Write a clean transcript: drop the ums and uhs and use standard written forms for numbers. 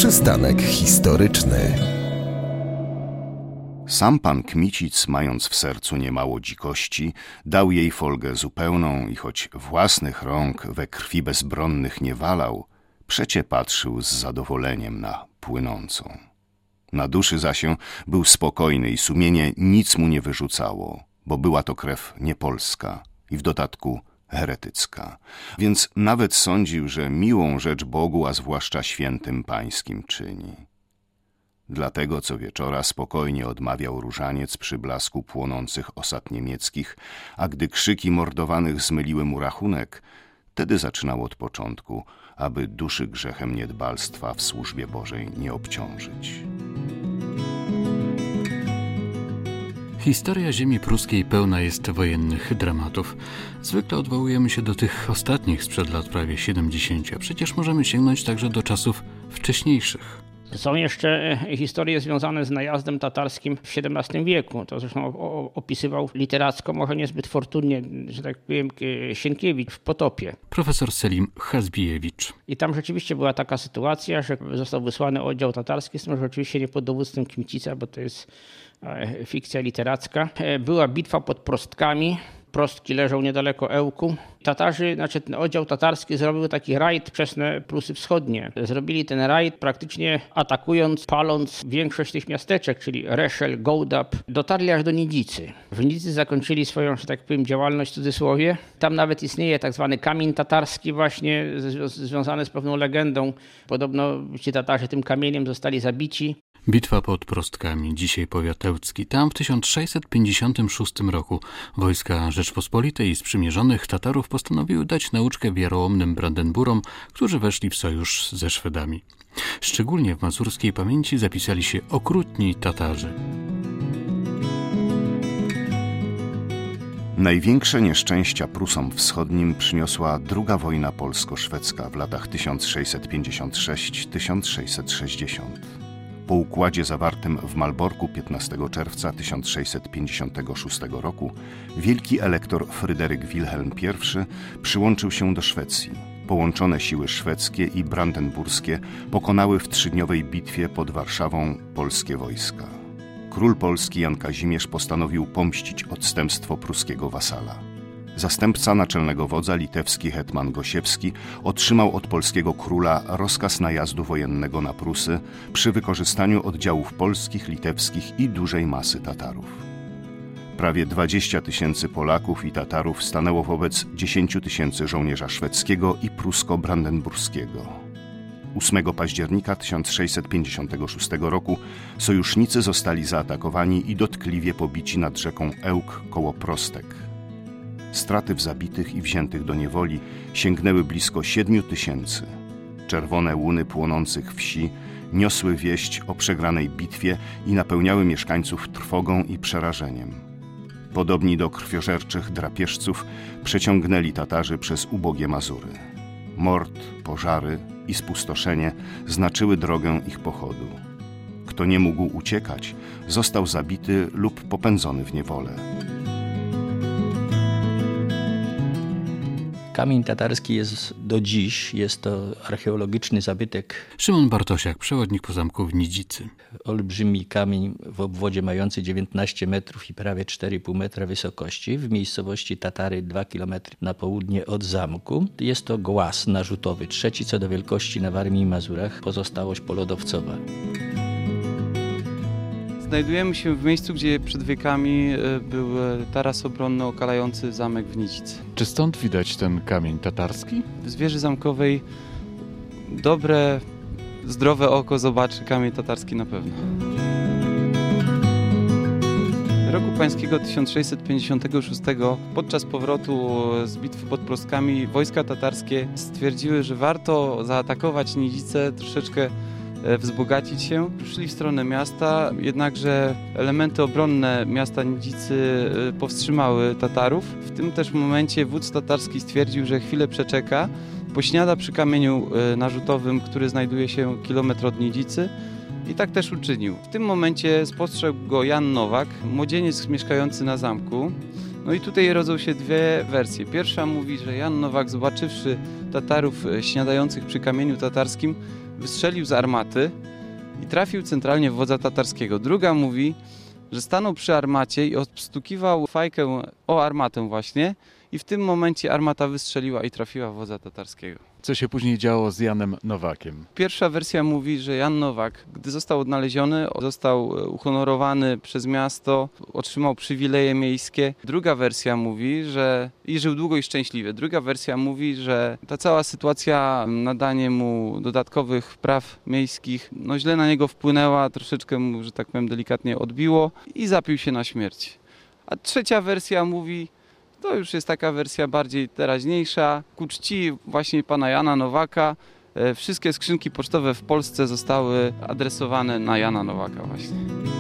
Przystanek historyczny. Sam pan Kmicic, mając w sercu niemało dzikości, dał jej folgę zupełną i choć własnych rąk we krwi bezbronnych nie walał, przecie patrzył z zadowoleniem na płynącą. Na duszy zaś był spokojny i sumienie nic mu nie wyrzucało, bo była to krew niepolska i w dodatku heretycka, więc nawet sądził, że miłą rzecz Bogu, a zwłaszcza świętym pańskim czyni. Dlatego co wieczora spokojnie odmawiał różaniec przy blasku płonących osad niemieckich, a gdy krzyki mordowanych zmyliły mu rachunek, wtedy zaczynał od początku, aby duszy grzechem niedbalstwa w służbie Bożej nie obciążyć. Historia ziemi pruskiej pełna jest wojennych dramatów. Zwykle odwołujemy się do tych ostatnich sprzed lat prawie 70, a przecież możemy sięgnąć także do czasów wcześniejszych. Są jeszcze historie związane z najazdem tatarskim w XVII wieku. To zresztą opisywał literacko, może niezbyt fortunnie, że tak powiem, Sienkiewicz w Potopie. Profesor Selim Chazbijewicz. I tam rzeczywiście była taka sytuacja, że został wysłany oddział tatarski, z tym, że oczywiście nie pod dowództwem Kmicica, bo to jest fikcja literacka. Była bitwa pod Prostkami. Prostki leżą niedaleko Ełku. Tatarzy, ten oddział tatarski zrobił taki rajd przez Prusy Wschodnie. Zrobili ten rajd praktycznie atakując, paląc większość tych miasteczek, czyli Reszel, Gołdap. Dotarli aż do Nidzicy. W Nidzicy zakończyli swoją, że tak powiem, działalność w cudzysłowie. Tam nawet istnieje tak zwany kamień tatarski właśnie związany z pewną legendą. Podobno ci Tatarzy tym kamieniem zostali zabici. Bitwa pod Prostkami, dzisiaj powiat ełcki. Tam w 1656 roku wojska Rzeczpospolitej i sprzymierzonych Tatarów postanowiły dać nauczkę wiarołomnym Brandenburom, którzy weszli w sojusz ze Szwedami. Szczególnie w mazurskiej pamięci zapisali się okrutni Tatarzy. Największe nieszczęścia Prusom Wschodnim przyniosła II wojna polsko-szwedzka w latach 1656-1660. Po układzie zawartym w Malborku 15 czerwca 1656 roku wielki elektor Fryderyk Wilhelm I przyłączył się do Szwecji. Połączone siły szwedzkie i brandenburskie pokonały w trzydniowej bitwie pod Warszawą polskie wojska. Król polski Jan Kazimierz postanowił pomścić odstępstwo pruskiego wasala. Zastępca naczelnego wodza, litewski hetman Gosiewski, otrzymał od polskiego króla rozkaz najazdu wojennego na Prusy przy wykorzystaniu oddziałów polskich, litewskich i dużej masy Tatarów. Prawie 20 000 Polaków i Tatarów stanęło wobec 10 000 żołnierza szwedzkiego i prusko-brandenburskiego. 8 października 1656 roku sojusznicy zostali zaatakowani i dotkliwie pobici nad rzeką Ełk koło Prostek. Straty w zabitych i wziętych do niewoli sięgnęły blisko 7 000. Czerwone łuny płonących wsi niosły wieść o przegranej bitwie i napełniały mieszkańców trwogą i przerażeniem. Podobni do krwiożerczych drapieżców przeciągnęli Tatarzy przez ubogie Mazury. Mord, pożary i spustoszenie znaczyły drogę ich pochodu. Kto nie mógł uciekać, został zabity lub popędzony w niewolę. Kamień tatarski jest do dziś, jest to archeologiczny zabytek. Szymon Bartosiak, przewodnik po zamku w Nidzicy. Olbrzymi kamień w obwodzie mający 19 metrów i prawie 4,5 metra wysokości w miejscowości Tatary 2 km na południe od zamku. Jest to głaz narzutowy, trzeci co do wielkości na Warmii i Mazurach, pozostałość polodowcowa. Znajdujemy się w miejscu, gdzie przed wiekami był taras obronny okalający zamek w Nidzicy. Czy stąd widać ten kamień tatarski? W wieży zamkowej dobre, zdrowe oko zobaczy kamień tatarski na pewno. Roku pańskiego 1656 podczas powrotu z bitwy pod Prostkami wojska tatarskie stwierdziły, że warto zaatakować Nidzicę, troszeczkę wzbogacić się. Szli w stronę miasta, jednakże elementy obronne miasta Nidzicy powstrzymały Tatarów. W tym też momencie wódz tatarski stwierdził, że chwilę przeczeka, pośniada przy kamieniu narzutowym, który znajduje się kilometr od Nidzicy, i tak też uczynił. W tym momencie spostrzegł go Jan Nowak, młodzieniec mieszkający na zamku. No i tutaj rodzą się dwie wersje. Pierwsza mówi, że Jan Nowak, zobaczywszy Tatarów śniadających przy kamieniu tatarskim, wystrzelił z armaty i trafił centralnie w wodza tatarskiego. Druga mówi, że stanął przy armacie i obstukiwał fajkę o armatę właśnie i w tym momencie armata wystrzeliła i trafiła w wodza tatarskiego. Co się później działo z Janem Nowakiem? Pierwsza wersja mówi, że Jan Nowak, gdy został odnaleziony, został uhonorowany przez miasto, otrzymał przywileje miejskie. Druga wersja mówi, że i żył długo i szczęśliwie. Druga wersja mówi, że ta cała sytuacja, nadanie mu dodatkowych praw miejskich, źle na niego wpłynęła, troszeczkę mu, że tak powiem, delikatnie odbiło i zapił się na śmierć. A trzecia wersja mówi, to już jest taka wersja bardziej teraźniejsza. Ku czci właśnie pana Jana Nowaka wszystkie skrzynki pocztowe w Polsce zostały adresowane na Jana Nowaka właśnie.